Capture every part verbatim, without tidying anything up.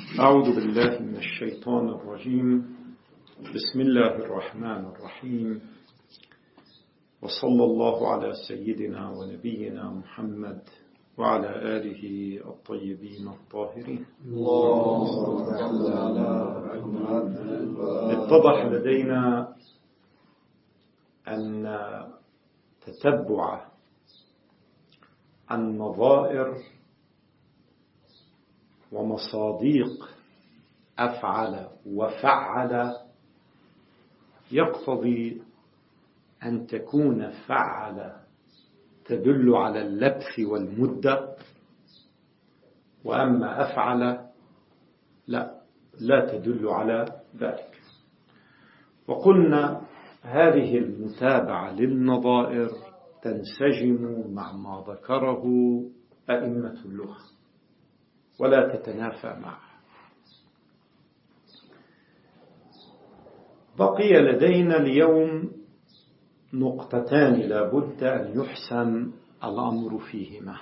أعوذ بالله من الشيطان الرجيم. بسم الله الرحمن الرحيم، وصلى الله على سيدنا ونبينا محمد وعلى آله الطيبين الطاهرين. اتضح لدينا أن تتبع النظائر ومصاديق أفعل وفعل يقتضي أن تكون فعل تدل على اللبث والمدة، وأما أفعل لا لا تدل على ذلك. وقلنا هذه المتابعة للنظائر تنسجم مع ما ذكره أئمة اللغة ولا تتنافى معه. بقي لدينا اليوم نقطتان لا بد أن يحسم الأمر فيهما.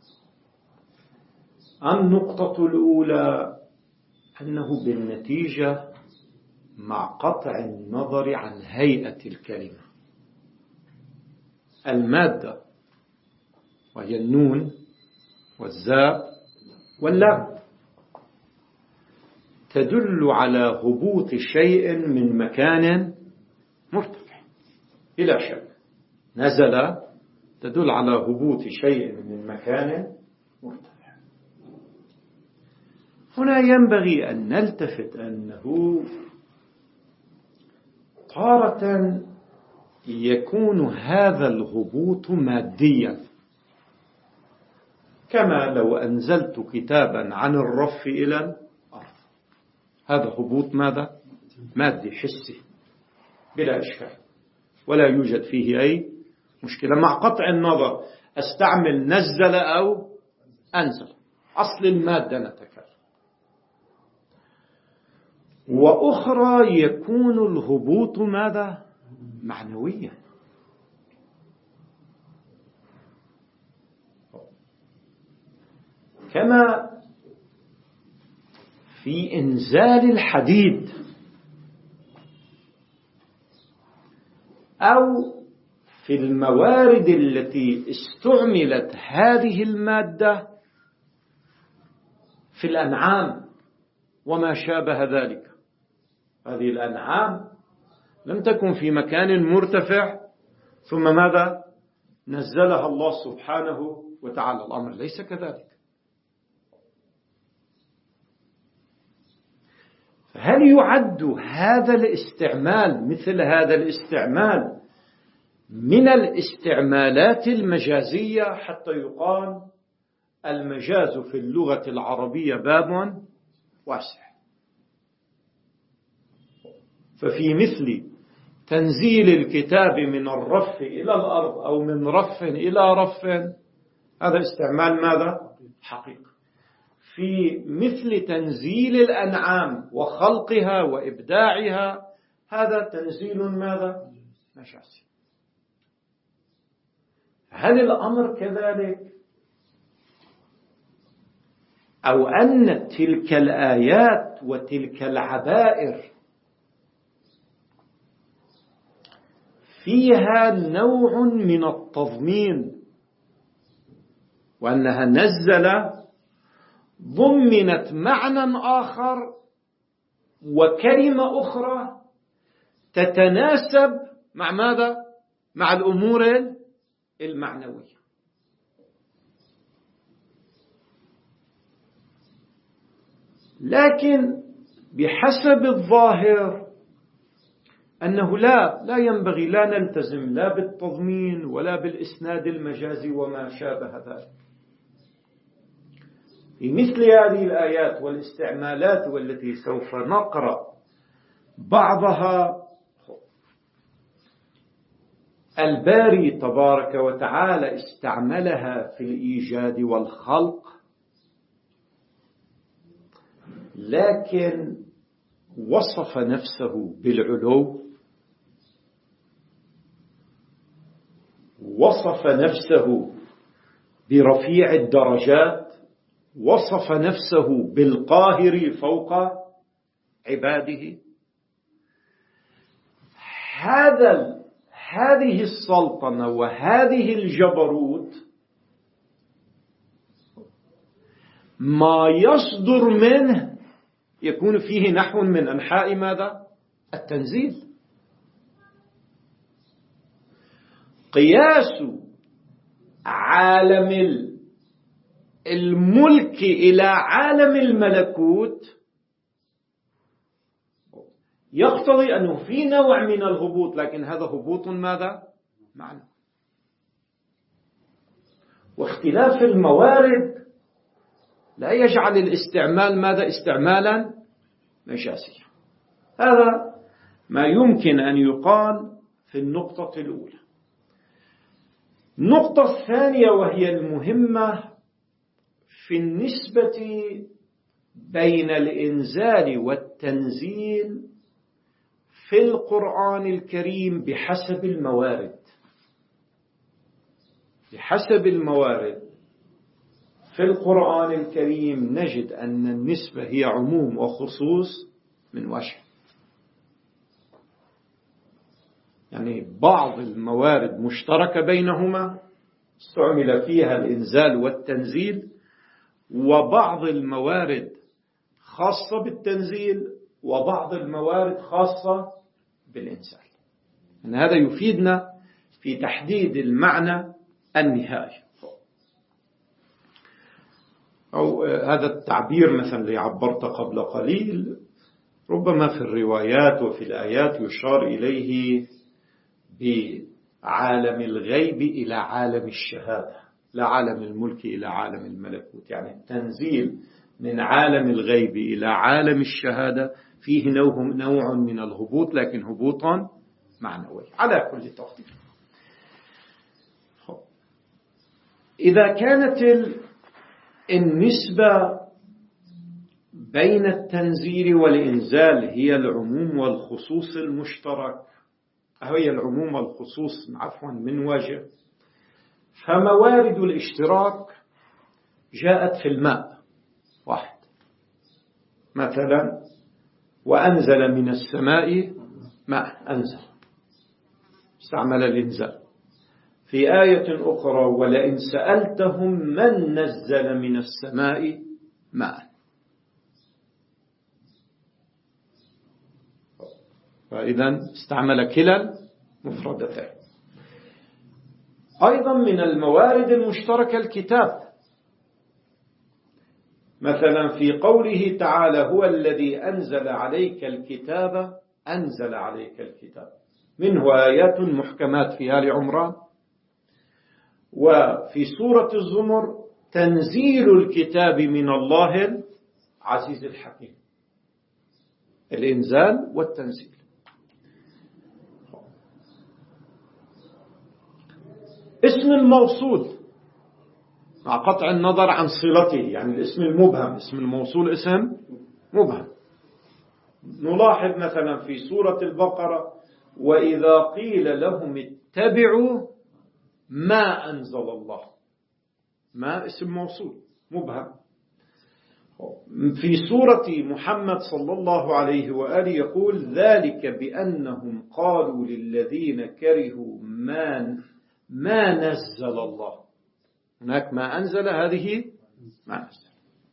النقطة الأولى أنه بالنتيجة مع قطع النظر عن هيئة الكلمة المادة وهي النون والزاء واللام تدل على هبوط شيء من مكان مرتفع بلا شك. نزل تدل على هبوط شيء من مكان مرتفع. هنا ينبغي أن نلتفت أنه تارة يكون هذا الهبوط ماديا، كما لو أنزلت كتابا عن الرف إلى الأرض، هذا هبوط ماذا؟ مادي حسي بلا إشكال ولا يوجد فيه أي مشكلة، مع قطع النظر أستعمل نزل أو أنزل، أصل المادة نتكلم. وأخرى يكون الهبوط ماذا؟ معنويا، كما في إنزال الحديد أو في الموارد التي استعملت هذه المادة في الأنعام وما شابه ذلك. هذه الأنعام لم تكن في مكان مرتفع ثم ماذا؟ نزلها الله سبحانه وتعالى. الأمر ليس كذلك. هل يعد هذا الاستعمال مثل هذا الاستعمال من الاستعمالات المجازية حتى يقال المجاز في اللغة العربية باب واسع؟ ففي مثل تنزيل الكتاب من الرف إلى الأرض أو من رف إلى رف، هذا استعمال ماذا؟ حقيقي. في مثل تنزيل الأنعام وخلقها وإبداعها، هذا تنزيل ماذا؟ مجازي. هل الأمر كذلك؟ أو أن تلك الآيات وتلك العبائر فيها نوع من التضمين، وأنها نزل ضمنت معنى آخر وكلمة أخرى تتناسب مع ماذا؟ مع الأمور المعنوية. لكن بحسب الظاهر أنه لا لا ينبغي لا نلتزم لا بالتضمين ولا بالإسناد المجازي وما شابه ذلك. في مثل هذه الآيات والاستعمالات والتي سوف نقرأ بعضها، الباري تبارك وتعالى استعملها في الإيجاد والخلق، لكن وصف نفسه بالعلو، وصف نفسه برفيع الدرجات، وصف نفسه بالقاهر فوق عباده. هذا هذه السلطنة وهذه الجبروت ما يصدر منه يكون فيه نحو من أنحاء ماذا؟ التنزيل. قياس عالم الملك إلى عالم الملكوت يقتضي أنه في نوع من الهبوط، لكن هذا هبوط ماذا؟ معنى. واختلاف الموارد لا يجعل الاستعمال ماذا؟ استعمالا مجازيا. هذا ما يمكن أن يقال في النقطة الأولى. النقطة الثانية وهي المهمة في النسبة بين الإنزال والتنزيل في القرآن الكريم بحسب الموارد. بحسب الموارد في القرآن الكريم نجد أن النسبة هي عموم وخصوص من وجه. يعني بعض الموارد مشتركة بينهما استعمل فيها الإنزال والتنزيل، وبعض الموارد خاصة بالتنزيل وبعض الموارد خاصة بالإنزال. أن هذا يفيدنا في تحديد المعنى النهائي. أو هذا التعبير مثلا اللي عبرت قبل قليل ربما في الروايات وفي الآيات يشار إليه بعالم الغيب إلى عالم الشهادة، لا عالم الملك إلى عالم الملكوت. يعني التنزيل من عالم الغيب إلى عالم الشهادة فيه نوع من الهبوط، لكن هبوطا معنوي على كل تقدير. إذا كانت النسبة بين التنزيل والإنزال هي العموم والخصوص المشترك، هي العموم والخصوص عفوا من وجه، فموارد الاشتراك جاءت في الماء واحد، مثلا وأنزل من السماء ماء، أنزل استعمل الإنزال. في آية أخرى ولئن سألتهم من نزل من السماء ماء، فإذا استعمل كلا المفردتين. أيضا من الموارد المشتركة الكتاب، مثلا في قوله تعالى هو الذي أنزل عليك الكتاب، أنزل عليك الكتاب، منه آيات محكمات في آل عمران. وفي سورة الزمر تنزيل الكتاب من الله العزيز الحكيم، الإنزال والتنزيل. اسم الموصول مع قطع النظر عن صلته، يعني الاسم المبهم، اسم الموصول اسم مبهم. نلاحظ مثلا في سورة البقرة وإذا قيل لهم اتبعوا ما أنزل الله، ما اسم موصول مبهم. في سورة محمد صلى الله عليه وآله يقول ذلك بأنهم قالوا للذين كرهوا ما ما نزل الله، هناك ما أنزل، هذه ما نزل.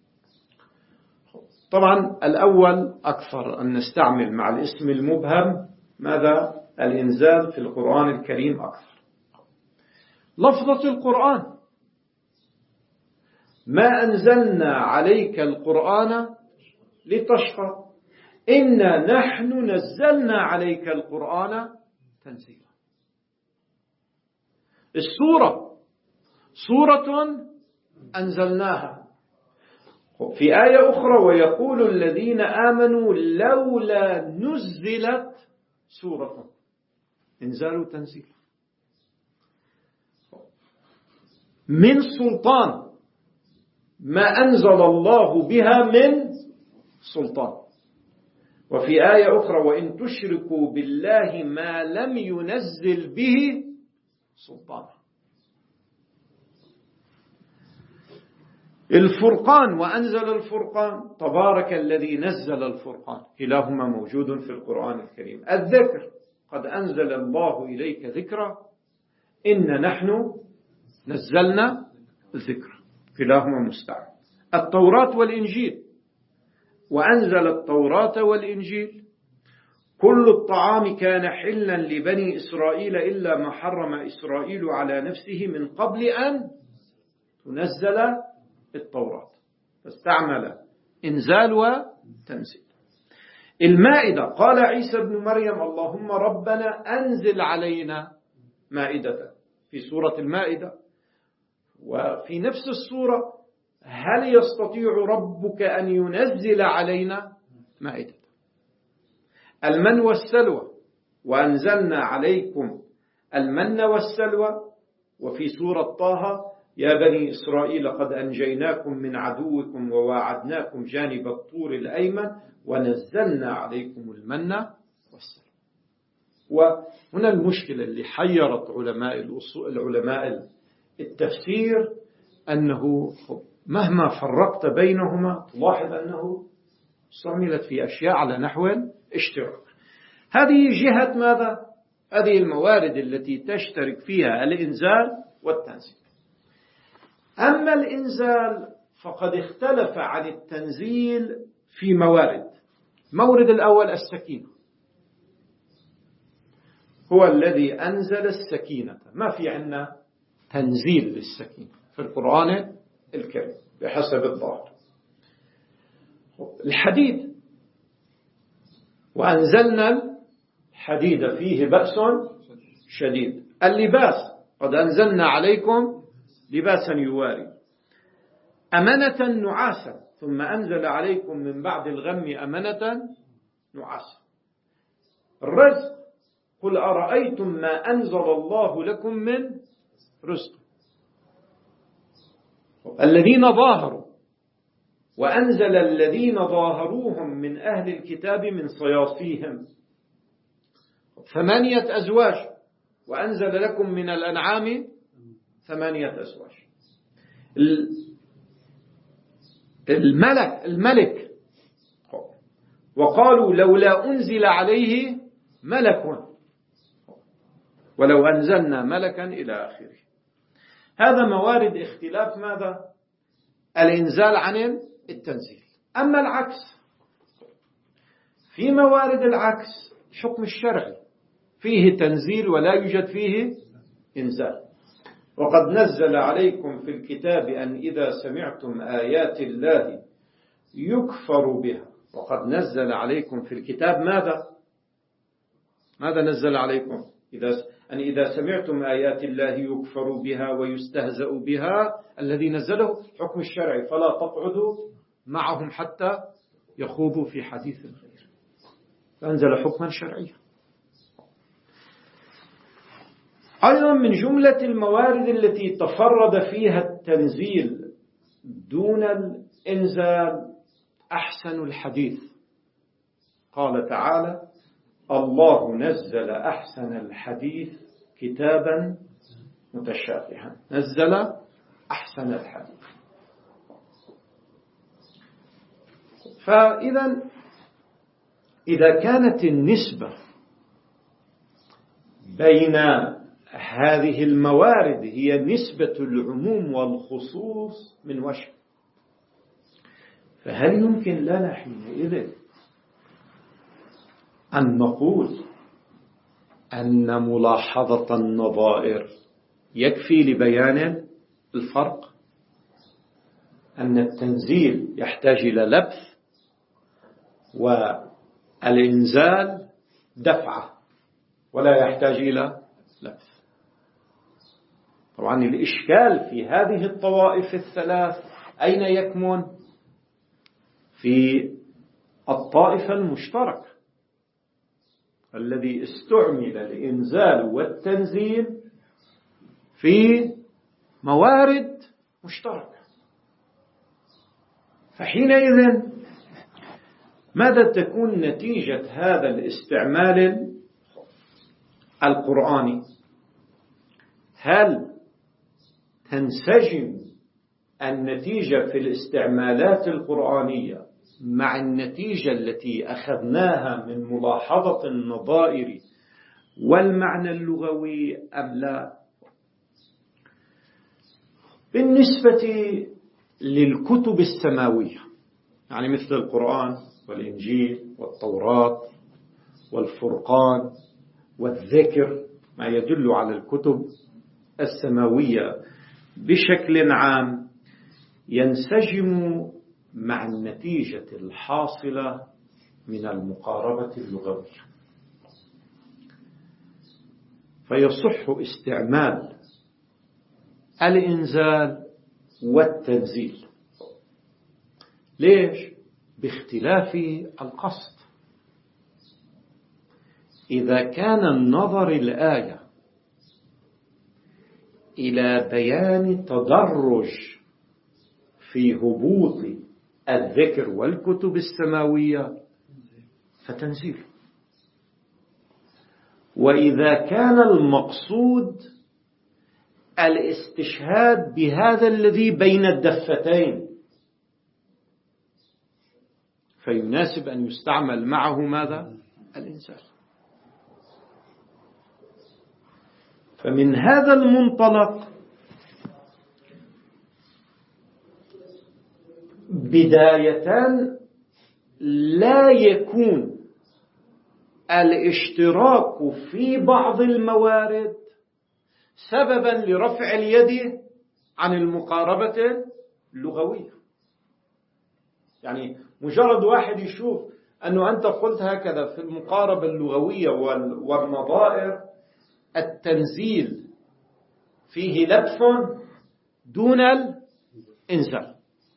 طبعا الأول أكثر أن نستعمل مع الاسم المبهم ماذا؟ الإنزال في القرآن الكريم أكثر. لفظة القرآن ما أنزلنا عليك القرآن لتشقى إنا نحن نزلنا عليك القرآن تنزيلا. السورة سورة أنزلناها. في آية أخرى ويقول الذين آمنوا لولا نزلت سورة، إنزال وتنزيل. من سلطان ما أنزل الله بها من سلطان. وفي آية أخرى وإن تشركوا بالله ما لم ينزل به سلطان. الفرقان وأنزل الفرقان، تبارك الذي نزل الفرقان، كلاهما موجود في القرآن الكريم. الذكر، قد أنزل الله إليك ذكرا، إن نحن نزلنا الذكر، كلاهما مستعمل. التوراة والإنجيل، وأنزل التوراة والإنجيل، كل الطعام كان حلا لبني إسرائيل إلا ما حرم إسرائيل على نفسه من قبل أن تنزل التوراة، فاستعمل إنزال وتنزيل. المائدة، قال عيسى بن مريم اللهم ربنا أنزل علينا مائدة، في سورة المائدة. وفي نفس السورة هل يستطيع ربك أن ينزل علينا مائدة. المن والسلوى، وأنزلنا عليكم المن والسلوى. وفي سورة طه يا بني إسرائيل قد أنجيناكم من عدوكم وواعدناكم جانب الطور الأيمن ونزلنا عليكم المن والسلوى. وهنا المشكلة اللي حيرت علماء العلماء التفسير، أنه مهما فرقت بينهما تلاحظ أنه استعملت في أشياء على نحو اشتراك. هذه جهة ماذا؟ هذه الموارد التي تشترك فيها الإنزال والتنزيل. أما الإنزال فقد اختلف عن التنزيل في موارد. المورد الأول السكينة، هو الذي أنزل السكينة، ما في عنا تنزيل للسكينة في القرآن الكريم بحسب الظاهر. الحديد، وأنزلنا الحديد فيه بأس شديد. اللباس، قد أنزلنا عليكم لباسا يواري. أمنة نعاسا، ثم أنزل عليكم من بعد الغم أمنة نعاسا. الرزق، قل أرأيتم ما أنزل الله لكم من رزق. الذين ظاهروا، وأنزل الذين ظاهروهم من أهل الكتاب من صياصيهم. ثمانية أزواج، وأنزل لكم من الأنعام ثمانية أزواج. الملك الملك وقالوا لولا أنزل عليه ملك ولو أنزلنا ملكا إلى آخره. هذا موارد اختلاف ماذا؟ الإنزال عن التنزيل. أما العكس، في موارد العكس الحكم الشرعي فيه تنزيل ولا يوجد فيه إنزال. وقد نزل عليكم في الكتاب أن إذا سمعتم آيات الله يكفر بها. وقد نزل عليكم في الكتاب ماذا؟ ماذا نزل عليكم؟ إذا أن إذا سمعتم آيات الله يكفر بها ويستهزأ بها، الذي نزله حكم الشرعي، فلا تقعدوا معهم حتى يخوضوا في حديث غيره، فأنزل حكما شرعيا. أيضا من جملة الموارد التي تفرد فيها التنزيل دون الإنزال أحسن الحديث. قال تعالى الله نزل أحسن الحديث كتابا متشابها. نزل أحسن الحديث. فإذا إذا كانت النسبة بين هذه الموارد هي نسبة العموم والخصوص من وجه، فهل يمكن لنا حينئذ أن نقول أن ملاحظة النظائر يكفي لبيان الفرق؟ أن التنزيل يحتاج إلى لبث والإنزال دفعة ولا يحتاج إلى لبث؟ طبعا الإشكال في هذه الطوائف الثلاث أين يكمن؟ في الطائفة المشتركة الذي استعمل الإنزال والتنزيل في موارد مشتركة. فحينئذ ماذا تكون نتيجة هذا الاستعمال القرآني؟ هل تنسجم النتيجة في الاستعمالات القرآنية مع النتيجة التي أخذناها من ملاحظة النظائر والمعنى اللغوي أم لا؟ بالنسبة للكتب السماوية، يعني مثل القرآن والإنجيل والتوراة والفرقان والذكر، ما يدل على الكتب السماوية بشكل عام، ينسجم مع النتيجة الحاصلة من المقاربة اللغوية، فيصح استعمال الإنزال والتنزيل. ليش؟ باختلاف القصد. إذا كان النظر الآية إلى بيان تدرج في هبوط الذكر والكتب السماوية فتنزيل، وإذا كان المقصود الاستشهاد بهذا الذي بين الدفتين فيناسب أن يستعمل معه ماذا؟ الإنزال. فمن هذا المنطلق بداية لا يكون الاشتراك في بعض الموارد سببا لرفع اليد عن المقاربة اللغوية. يعني مجرد واحد يشوف أنه أنت قلت هكذا في المقاربة اللغوية والنظائر التنزيل فيه لبث دون الإنزال،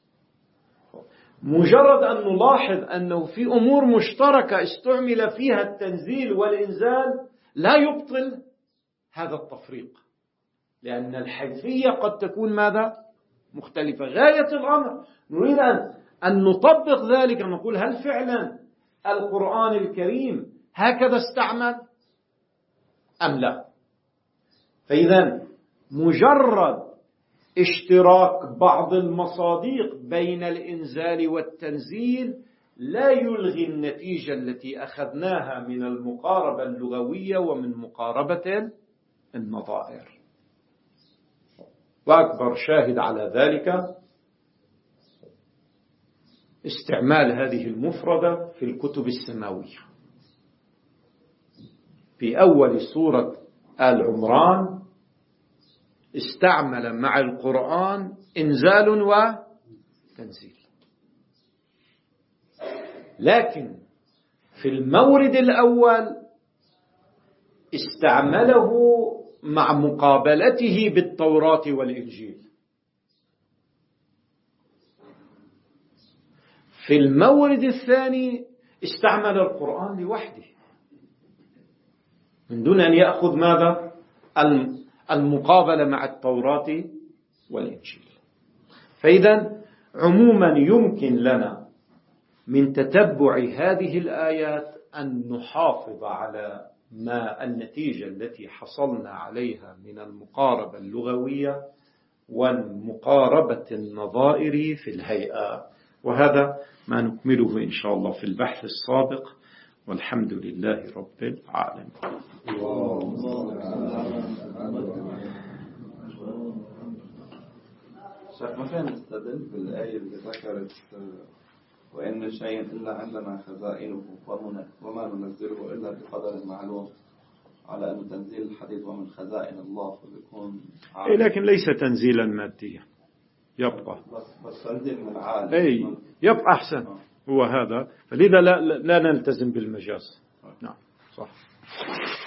مجرد أن نلاحظ أنه في أمور مشتركة استعمل فيها التنزيل والإنزال لا يبطل هذا التفريق، لأن الحيثية قد تكون ماذا؟ مختلفة. غاية الأمر نريد أن نطبق ذلك، نقول هل فعلا القرآن الكريم هكذا استعمل أم لا؟ فإذا مجرد اشتراك بعض المصادق بين الإنزال والتنزيل لا يلغي النتيجة التي أخذناها من المقاربة اللغوية ومن مقاربة النظائر. وأكبر شاهد على ذلك استعمال هذه المفردة في الكتب السماوية. في أول سورة آل عمران استعمل مع القرآن إنزال وتنزيل، لكن في المورد الأول استعمله مع مقابلته بالتوراة والإنجيل. في المورد الثاني استعمل القرآن لوحده من دون أن يأخذ ماذا؟ المقابلة مع التوراة والإنجيل. فإذا عموما يمكن لنا من تتبع هذه الآيات أن نحافظ على ما النتيجة التي حصلنا عليها من المقاربة اللغوية والمقاربة النظائر في الهيئة، وهذا ما نكمله إن شاء الله في البحث السابق، والحمد لله رب العالمين. شيخ ما فين نستدل بالآية اللي ذكرت وإن شيء إلا عندنا خزائنه وما ننزله إلا بقدر معلوم، على أن تنزيل الحديث ومن خزائن الله فبيكون إيه، لكن ليس تنزيلا ماديا، يبقى بس, بس تنزيل من عالم. أي يبقى أحسن. هو هذا، فلذا لا, لا نلتزم بالمجاز. نعم صح.